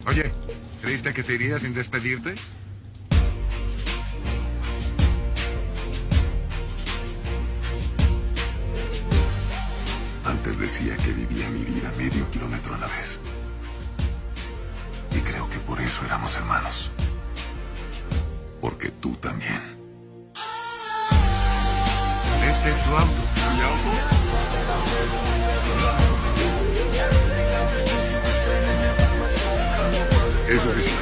Oye, ¿creíste que te irías sin despedirte? Antes decía que vivía mi vida medio kilómetro a la vez. Y creo que por eso éramos hermanos. Porque tú también. Este es tu auto. ¿Mi auto? Es suficiente.